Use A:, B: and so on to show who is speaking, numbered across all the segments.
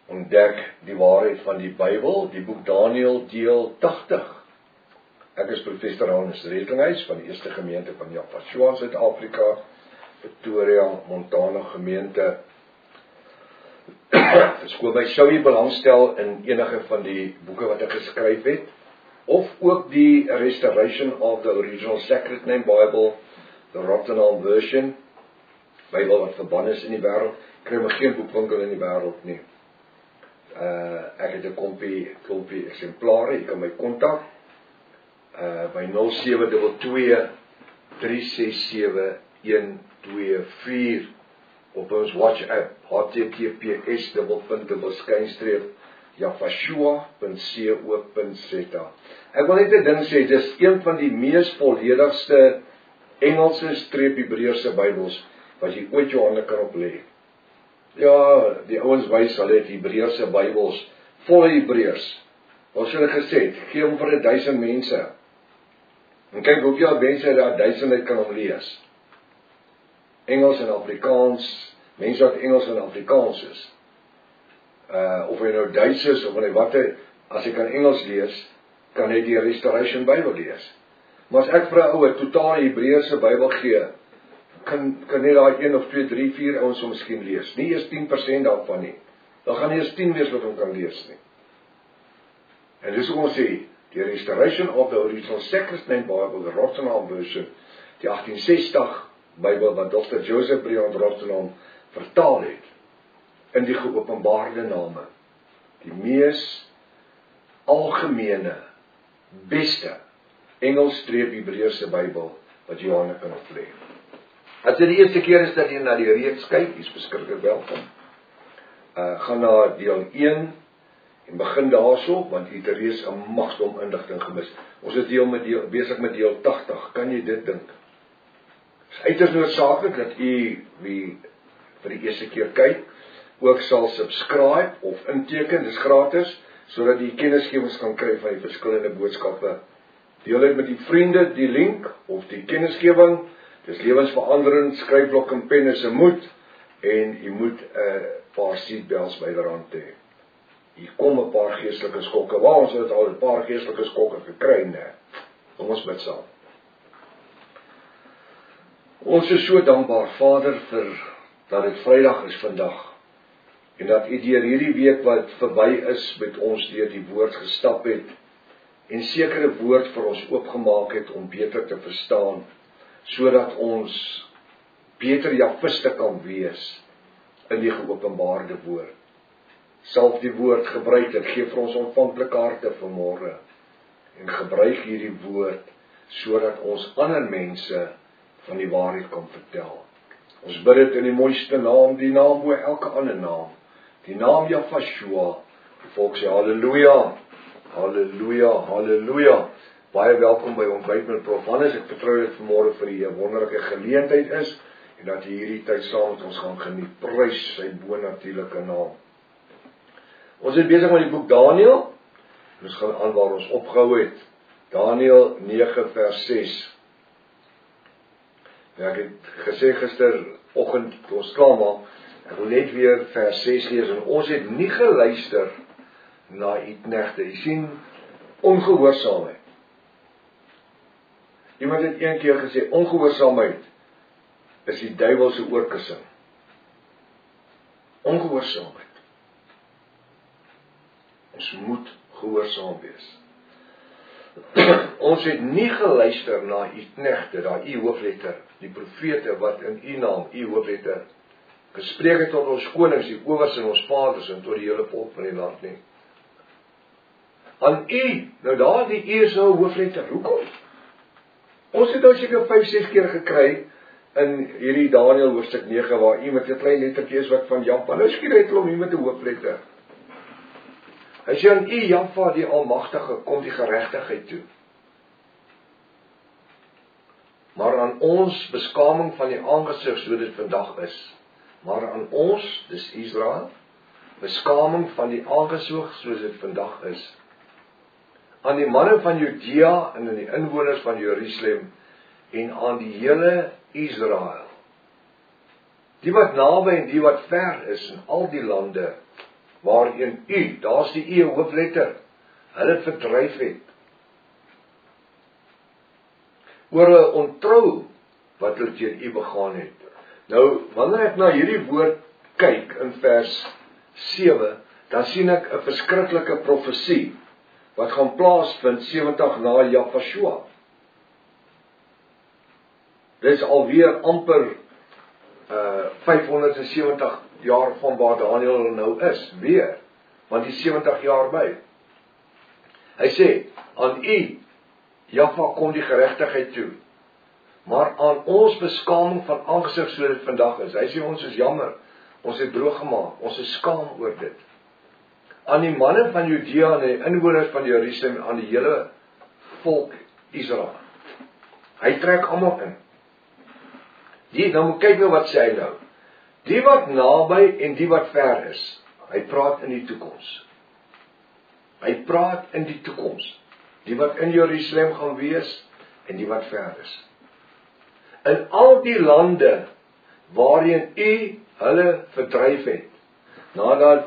A: ontdek die waarheid van die Bybel, die boek Daniël deel 80. Ek is professor Hans Rettinghuis van die Eerste Gemeente van Joshua, Suid-Afrika, Pretoria, Montana gemeente. Skoon my sou jy belangstel in enige van die boeke wat ek geskryf het, of ook die Restoration of the Original Sacred Name Bible, the Rotterdam version, Bybel wat verban is in die wêreld, kry my geen boekwinkel in die wêreld nie. Ek het 'n klompie eksemplare, jy kan my kontak by 0722 367 124 op ons WhatsApp, https://jafashua.co.za. Ek wil net 'n ding sê, dis een van die mees volledigste Engelse streep Hebreëse Bybels wat jy ooit jou hande kan oplê. Ja, die ouens wys hulle het Hebreëse Bybels, volle Hebreërs. Wat hulle gesê het, gee hom vir 1000 mense. En kyk hoeveel mense daar 1000 uit kan hom lees. Engels en Afrikaans, mense wat Engels en Afrikaans is. Of hy nou Duits is, of hy as hy kan Engels lees, kan hy die Restoration Bybel lees. Maar as ek vir 'n ou totale Hebreëse Bybel gee, kan net daai 1 of 2, 3, 4 ouens hom miskien lees. Nie eers 10% daarvan nie. Dan gaan nie eens 10 wees wat hom kan lees nie. En dis hoekom sê, die Restoration of the Original Sacred Name Bible, the Rotterdam version, die 1860 Bybel wat Dr. Joseph Briand Rotterdam vertaal het, in die geopenbaarde name, die mees algemene, beste Engels-streep Hebreëse Bybel wat jy hande kan oplê. As dit die eerste keer is dat jy na die reeks kyk, jy is beskikbaar welkom. Gaan na deel 1 en begin daarso, want jy het reeds 'n magsdom inligting gemis. Ons is besig met deel 80, kan jy dit dink? Dit is uiters noodsaaklik dat u wie vir die eerste keer kyk, ook sal subscribe of inteken, dis gratis, sodat jy kennisgewings kan kry van die verskillende boodskappe. Deel dit met die vriende, die link of die kennisgewing. Dis lewensveranderend, skryfblok en pen is 'n moed, en jy moet 'n paar seatbelts byderhand hê. Hier kom 'n paar geestelike skokke. Waar ons het al 'n paar geestelike skokke gekry, né? Ons bid saam. Ons is so dankbaar, Vader, vir dat dit Vrydag is vandag, en dat U deur hierdie week wat verby is met ons deur die woord gestap het, en sekere woord vir ons oopgemaak het om beter te verstaan, sodat ons beter Jafiste kan wees in die geopenbaarde woord. Self die woord gebruik het, gee vir ons ontvanklike harte vanmôre, en gebruik hierdie woord, sodat ons ander mense van die waarheid kan vertel. Ons bid dit in die mooiste naam, die naam bo elke ander naam, die naam Jafashua. Die volk sê halleluja, halleluja, halleluja. Baie welkom by Ontbyt met Prof. Hannes. Ek vertrou dit vanmôre vir die wonderlike geleentheid is, en dat jy hierdie tyd saam met ons gaan geniet. Prys sy bonatuurlike naam. Ons is besig met die boek Daniël. Ons gaan aan waar ons opgehou het. Daniël 9 vers 6. Ja, ek het gesê gisteroggend toe ons klaar maak, ek wil net weer vers 6 lees, en ons het nie geluister na u knegte. Jy sien, ongehoorsaamheid. Iemand het een keer gesê, ongehoorsaamheid is die duiwel se oorkussing. Ongehoorsaamheid. Ons moet gehoorsaam wees. Ons het nie geluister na u knegte, daai u hoofletter, die profete wat in u naam, u hoofletter, gespreek het tot ons konings, die owers en ons vaders en tot die hele volk van die land nie. Aan u, nou daar die u is nou hoofletter, hoekom? Ons het nou seker 5-6 keer gekry in hierdie Daniël hoofstuk 9 waar u met 'n klein lettertjie is wat van Jaffa, nou skielik het hom hier met 'n hoofletter. Hy sê aan u, Jaffa, die Almagtige, kom die geregtigheid toe. Maar aan ons beskaming van die aangesig, so dit vandag is. Maar aan ons, dis Israel, beskaming van die aangesig, soos dit vandag is. Aan die manne van Judea en aan die inwoners van Jerusalem en aan die hele Israel. Die wat naby en die wat ver is in al die lande, waarin u, daar's die u hoofletter, hulle verdryf het. Oor 'n ontrou wat hulle teen u begaan het. Nou, wanneer ek na hierdie woord kyk in vers 7, dan sien ek 'n verskriklike profesie wat gaan plaasvind 70 na Jafashua. Dit is alweer amper 570 jaar van waar Daniël nou is, weer, want die 70 jaar by. Hy sê, aan u, Jaffa, kom die geregtigheid toe, maar aan ons beskaming van aangesig so dit vandag is. Hy sê, ons is jammer, ons het droog gemaak, ons is skaam oor dit. Aan die manne van Judea en die inwoners van Jerusalem, aan die hele volk Israel. Hy trek almal in. Nou kyk nou wat sê hy nou. Die wat naby en die wat ver is. Hy praat in die toekoms. Hy praat in die toekoms. Die wat in Jerusalem gaan wees en die wat ver is. In al die lande waarin u hulle verdryf het, nadat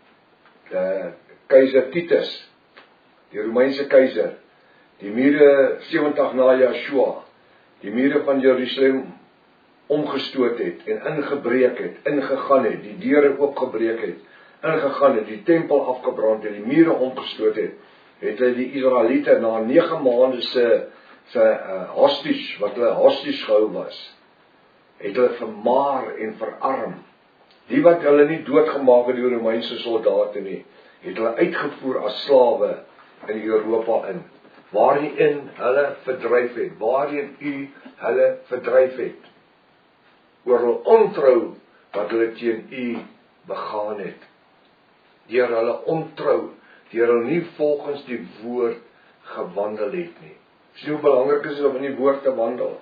A: keiser Titus, die Romeinse keiser, die mure 70 na Joshua, die mure van Jerusalem omgestoot het en ingebreek het, ingegaan het, die deure oopgebreek het, ingegaan het, die tempel afgebrand het, die mure omgestoot het, het hy die Israeliete na 9 maande se hostage, wat hulle hostage gehou was, het hulle vermaar en verarm. Die wat hulle nie doodgemaak het, die Romeinse soldate nie, het hulle uitgevoer as slawe in Europa in, waarin hulle verdryf het, waarin u hulle verdryf het, oor hulle ontrou wat hulle teen u begaan het, deur hulle ontrou, deur hulle nie volgens die woord gewandel het nie. Sien hoe belangrik is dit om in die woord te wandel.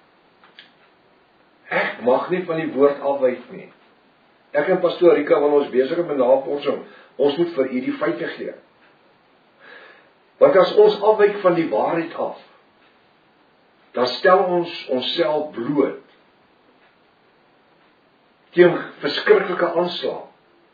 A: Ek mag nie van die woord afwyk nie. Ek en pastoor Rika, wanneer ons besig is met navorsing, ons moet vir u die feite gee. Want as ons afwyk van die waarheid af, dan stel ons onsself bloot teen verskriklike aanslag.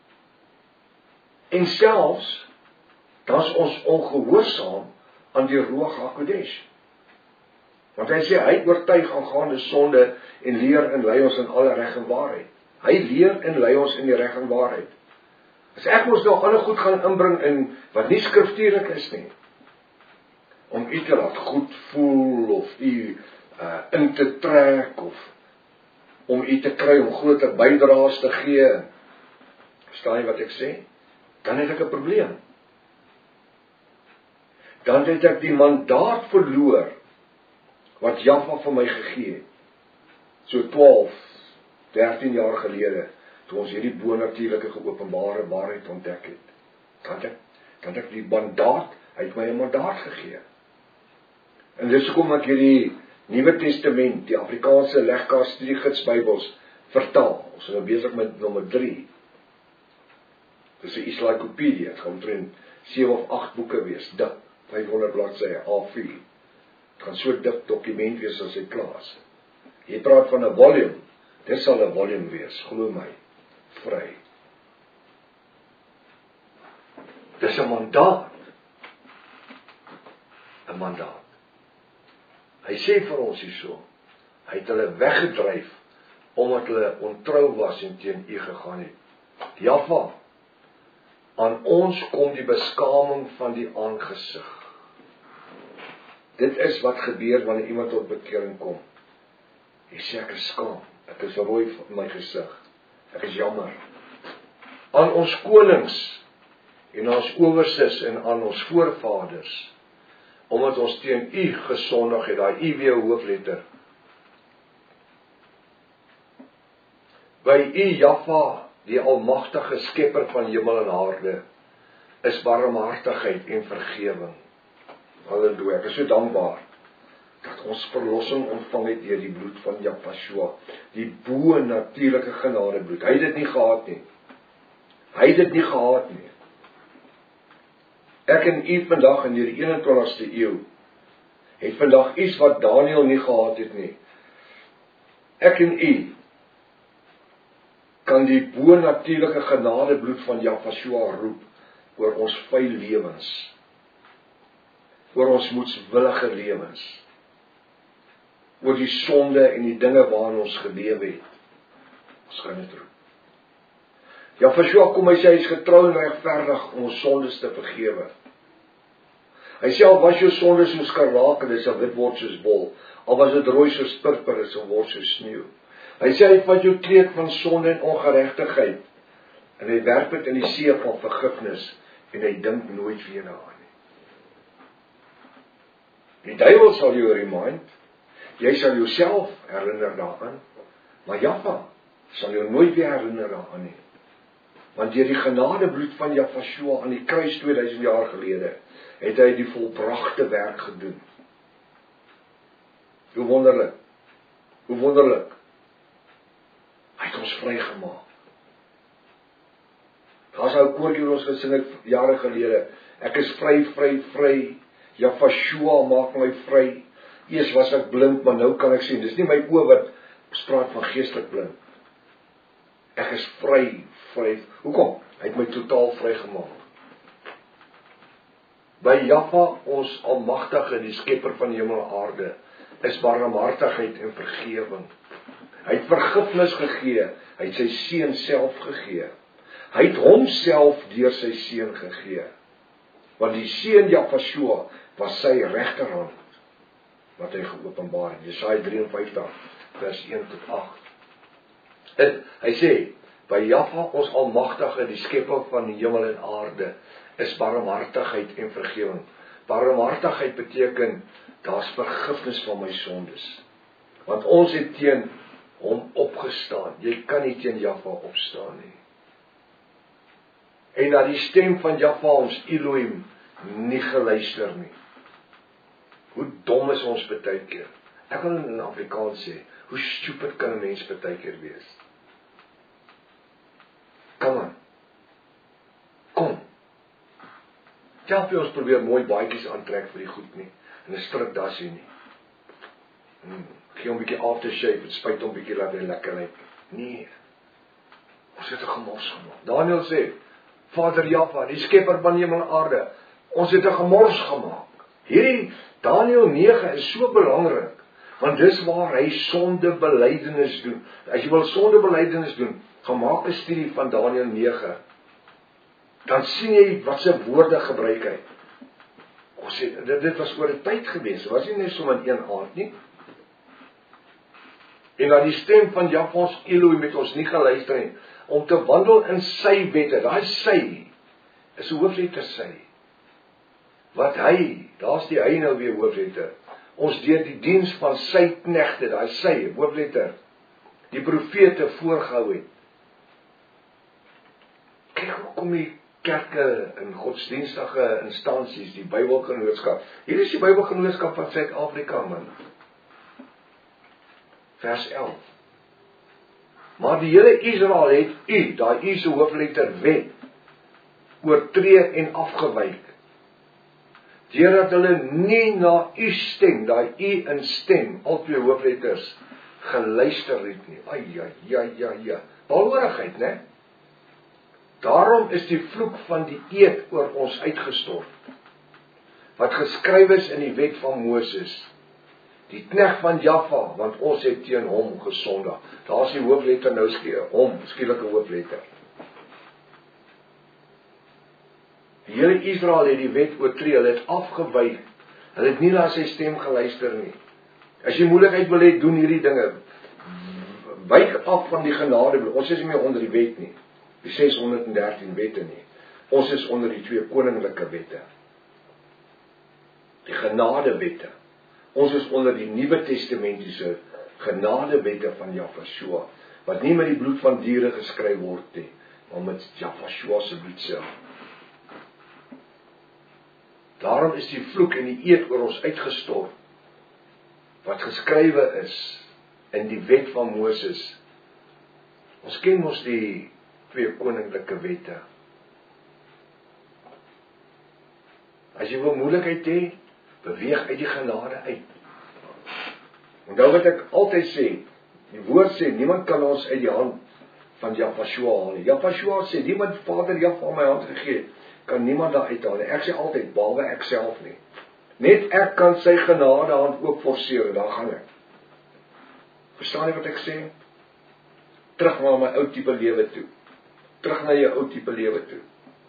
A: En selfs, dan is ons ongehoorsaam aan die Ruach HaKodesh. Want hy sê, hy oortuig aangaande sonde en leer en lei ons in alle reg en waarheid. Hy leer en lei ons in die reg en waarheid. As ek ons nog ander goed gaan inbring in wat nie skriftuurlik is nie, om u te laat goed voel, of u in te trek, of om u te kry om groter bydraes te gee, verstaan jy wat ek sê? Dan het ek 'n probleem. Dan het ek die mandaat verloor, wat Jaffa vir my gegee het, so 12, 13 jaar gelede, toe ons hierdie bonatuurlike geopenbare waarheid ontdek het. Dan het ek die mandaat, hy het my 'n mandaat gegee. En dis hoekom ek hierdie Nuwe Testament, die Afrikaanse legkaart studiegids Bybels, vertaal. Ons is nou besig met nommer 3. Dis 'n encyclopedia, het gaan omtrent 7 of 8 boeke wees, dik, 500 bladsye, A4. Het gaan so dik dokument wees as hy klaar is. Jy praat van 'n volume, dit sal 'n volume wees, glo my, vry. Dis 'n mandaat. 'n mandaat. Hy sê vir ons hierso, hy het hulle weggedryf, omdat hulle ontrou was en teen u gegaan het. Jaffa, aan ons kom die beskaming van die aangesig. Dit is wat gebeur wanneer iemand tot bekering kom. Hy sê, ek is skaam, ek is rooi van my gesig, ek is jammer. Aan ons konings, en aan ons owerses, en aan ons voorvaders, omdat ons teen u gesondig het, daai u weer hoofletter. By u, Jaffa, die almagtige skepper van hemel en aarde, is barmhartigheid en vergewing. Halleluja, ek is so dankbaar, dat ons verlossing ontvang het deur die bloed van Jafashua, die bo-natuurlike genadebloed. Hy het dit nie gehad nie. Hy het dit nie gehad nie. Ek en u vandag in die 21ste eeu, het vandag iets wat Daniël nie gehad het nie. Ek en u kan die bo-natuurlike genadebloed van Jahweh roep oor ons vuil lewens, oor ons moedswillige lewens, oor die sonde en die dinge waarin ons geleef het. Ons kan dit roep. Jahweh kom, hy sê, hy is getrou en regverdig om ons sondes te vergewe. Hy sê, al was jou sondes soos skarlaken, dit sal wit word soos wol, al was dit rooi soos purper, dit sal word soos sneeu. Hy sê, hy vat jou kleed van sonde en ongeregtigheid, en hy werp dit in die see van vergifnis, en hy dink nooit weer daaraan nie. Die duiwel sal jou remind, jy sal jouself herinner daaraan, maar Jahweh sal jou nooit weer herinner daaraan nie. Want deur die genadebloed van Jahweh aan die kruis 2000 jaar gelede, het hy die volbrachte werk gedoen. Hoe wonderlik, hoe wonderlik. Hy het ons vrygemaak. Daar's ou koortjie wat ons gesing het jare gelede. Ek is vry, vry, vry. Jahweh maak my vry. Eers was ek blind, maar nou kan ek sien. Dis nie my oë wat praat van geestelik blind. Ek is vry, vry. Hoekom? Hy het my totaal vrygemaak. By Jahweh, ons almagtige, die skepper van hemel en aarde, is barmhartigheid en vergewing. Hy het vergifnis gegee, hy het sy seun self gegee. Hy het homself deur sy seun gegee. Want die seun Jahweh was sy regterhand, wat hy geopenbaar het. Jesaja 53, vers 1 tot 8. En hy sê, by Jahweh, ons almagtige, die skepper van die hemel en aarde, is barmhartigheid en vergewing. Barmhartigheid beteken, daar's vergifnis van my sondes. Want ons het teen hom opgestaan. Jy kan nie teen Jahweh opstaan nie. En dat die stem van Jahweh, ons Elohim, nie geluister nie. Hoe dom is ons baie keer? Ek wil in Afrikaans sê, hoe stupid kan 'n mens baie keer wees? Come on. Kom. Help ons probeer mooi baadjies aantrek vir die goed nie. En 'n strik dassie nie. Gee hom 'n bietjie aftershave, het spuit hom 'n bietjie laat hy lekker lyk. Nee. Ons het 'n gemors gemaak. Daniël sê, Vader Jahweh, die skepper van hemel en aarde, ons het 'n gemors gemaak. Hierdie Daniël 9 is so belangrik, want dis waar hy sondebelydenis doen. As jy wil sondebelydenis doen, gaan maak 'n studie van Daniël 9. Dan sien jy wat sy woorde gebruik hy. Ons sê, dit was oor 'n tyd gewees, was nie net so in een aand nie. En dat die stem van Jahweh ons Elohim met ons nie geluister nie, om te wandel in sy wette. Daai sy is 'n hoofletter sy. Wat hy, daar's die hy nou weer hoofletter. Ons deur die diens van sy knegte, daai sy, hoofletter, die profete voorgehou het. Kyk hoe kom die kerke en godsdienstige instansies, die Bybelgenootskap. Hier is die Bybelgenootskap van Suid-Afrika, man. Vers 11. Maar die hele Israel het daai se hoofletter wet, oortree en afgewyk. Deurdat hulle nie na stem, daai in stem, al twee hoofletters, geluister het nie. Ja. Balhoorigheid, né? Daarom is die vloek van die eed oor ons uitgestort, wat geskryf is in die wet van Moses, die knegt van Jahweh, want ons het teen hom gesondig. Daar is die hoofletter nou hom, skielike hoofletter. Die hele Israel het die wet oortree, hulle het afgewyk, hulle het nie na sy stem geluister nie. As jy moeilikheid wil hê, doen hierdie dinge. Wyk af van die genade, ons is nie meer onder die wet nie. Die 613 wette nie. Ons is onder die 2 koninklike wette. Die genadewette. Ons is onder die Nuwe Testamentiese genadewette van Jahweh, wat nie met die bloed van diere geskryf word nie, maar met Jahweh se bloed self. Daarom is die vloek en die eed oor ons uitgestort, wat geskrywe is in die wet van Moses. Ons ken mos die 2 koninklike wette. As jy wil moeilikheid hê, beweeg uit die genade uit. Onthou wat ek altyd sê, die woord sê, niemand kan ons uit die hand van Jahweh haal nie. Jahweh sê, die wat Vader Jahweh my hand gegee, kan niemand daar uithaal nie. Ek sê altyd, behalwe ek self nie. Net ek kan sy genade hand ook forceer, daar gaan ek. Verstaan jy wat ek sê? Terug na my ou tipe lewe toe. Terug na jou ou tipe lewe toe.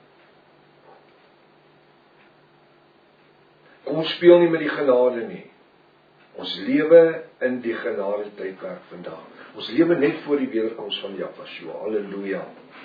A: Kom ons speel nie met die genade nie. Ons lewe in die genade tydperk vandag. Ons lewe net voor die wederkoms van Jahweh. Halleluja.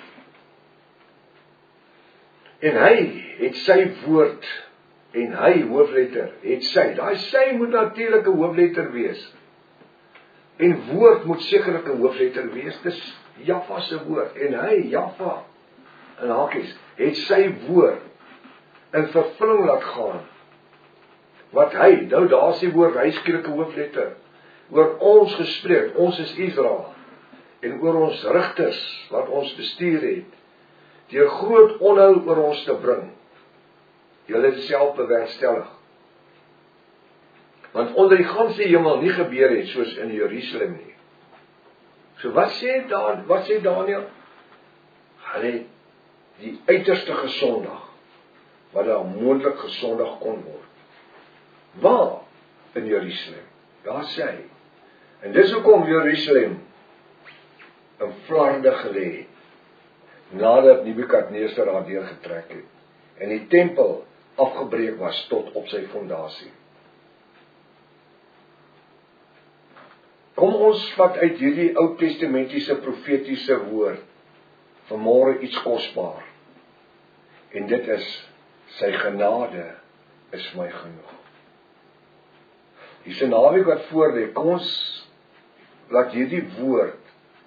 A: En hy het sy woord, en hy, hoofletter, het sy. Daai sy moet natuurlik 'n hoofletter wees. En woord moet sekerlik 'n hoofletter wees. Dis Jahweh se woord. En hy, Jahweh, in hakies, het sy woord in vervulling laat gaan. Wat hy, nou daar is die woord, hy skielik 'n hoofletter, oor ons gespreek, ons is Israel, en oor ons rigters, wat ons bestuur het, deur groot onheil oor ons te bring. Julle is self bewerkstellig. Want onder die ganse hemel nie gebeur het, soos in Jerusalem nie. So wat sê Daniël? Hulle het die uiterste gesondig, wat daar moontlik gesondig kon word. Waar? In Jerusalem. Daar sê hy. En dis hoekom Jerusalem in flarde gelê het, nadat Nebukadneser daar deurgetrek het, en die tempel afgebreek was tot op sy fondasie. Kom ons vat uit hierdie Ou Testamentiese profetiese woord vanmôre iets kosbaar. En dit is, sy genade is my genoeg. Dis 'n naweek wat voorlê. Kom ons laat hierdie woord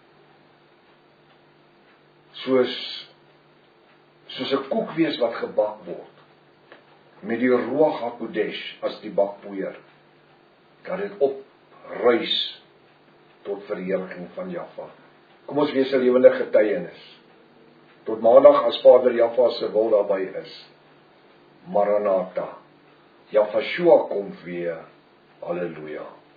A: soos 'n koek wees wat gebak word, met die Ruach HaKodesh as die bakpoeier, dat dit opruis tot verheerliking van Jahweh. Kom ons wees 'n lewende getuienis. Tot maandag as Vader Jahweh se wil daarby is. Maranatha. Jahweh kom weer. Halleluja.